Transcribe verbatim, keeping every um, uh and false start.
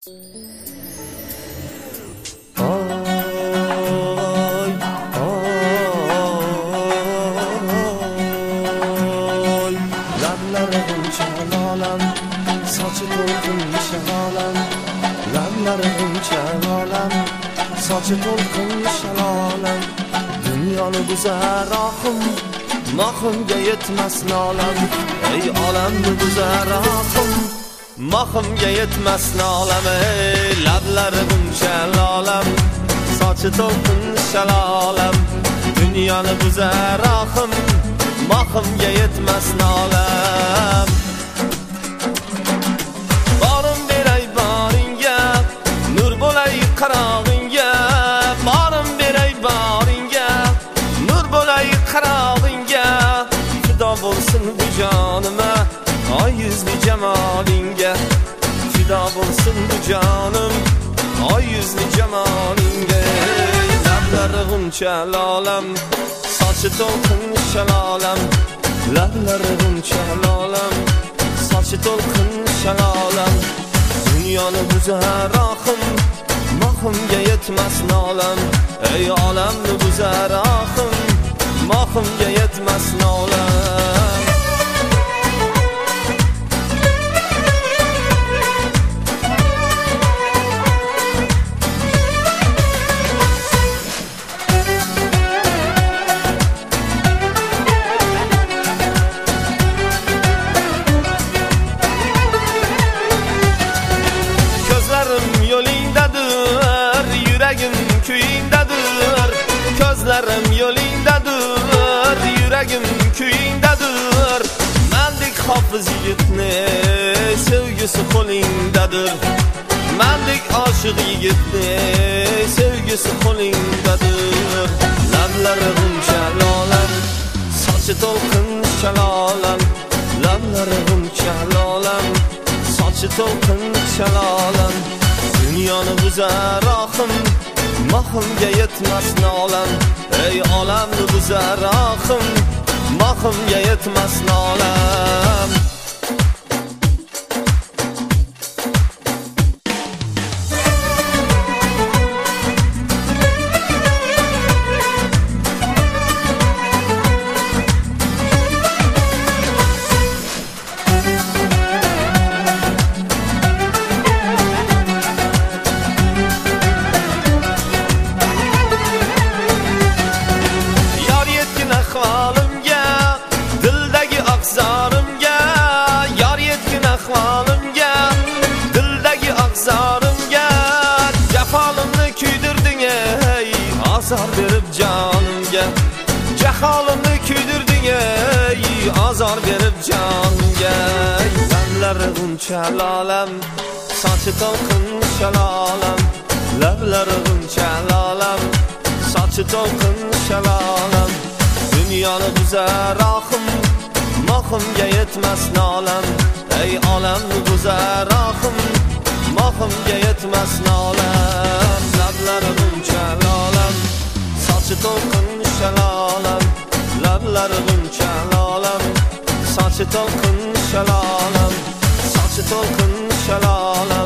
Sochi to'lqin shalolam, lablari g'uncha lolam, sochi to'lqin shalolam, dunyoni buzar oqim, mohimga yetmas nolam, ey olamni buzar oqim, mohimga yetmas nolam, ey lablari g'uncha lolam, sochi to'lqin shalolam, dunyoni buzar oqim, mohimga yetmas nolam. Qarog'ingga borim beray boringga, nur bo'lay qarog'ingga, fido bo'lsin bu jonima oy yuzli jamolingga, fido bo'lsin bu jonim oy yuzli jamolingga. Lablari g'uncha lolam, sochi to'lqin shalolam, lablari g'uncha lolam, sochi to'lqin shalolam, dunyoni buzar oqim, mohimga yetmas nolam, ey olamni buzar oqim, mohimga yetmas nolam. Ko'zlarim yo'lingdadir, yuragim kuyingdadir, ko'zlarim yo'lingdadir, yuragim kuyingdadir, mendek hofiz yigitni sevgisi qo'lingdadir, mendek oshiq yigitni sevgisi qo'lingdadir. Lablari g'uncha lolam, sochi to'lqin shalolam, lablari g'uncha lolam, sochi to'lqin shalolam, dunyoni buzar oqim, mohimga yetmas nolam, ey olamni buzar oqim, mohimga yetmas nolam. Ahvolimga, dildagi aqzorimga, yor yetgin ahvolimga, dildagi aqzorimga, jafolimni kuydirding ey, azor berib jonimga, jafolimni kuydirding ey, azor berib jonimga. Lablari g'uncha lolam, sochi to'lqin shalolam, lablari g'uncha lolam, sochi to'lqin shalolam, dunyoni buzar oqim, mohimga yetmas nolam, ey olamni buzar oqim, mohimga yetmas nolam. Lablari g'uncha lolam, sochi to'lqin shalolam, lablari g'uncha lolam, sochi to'lqin shalolam, sochi to'lqin shalolam,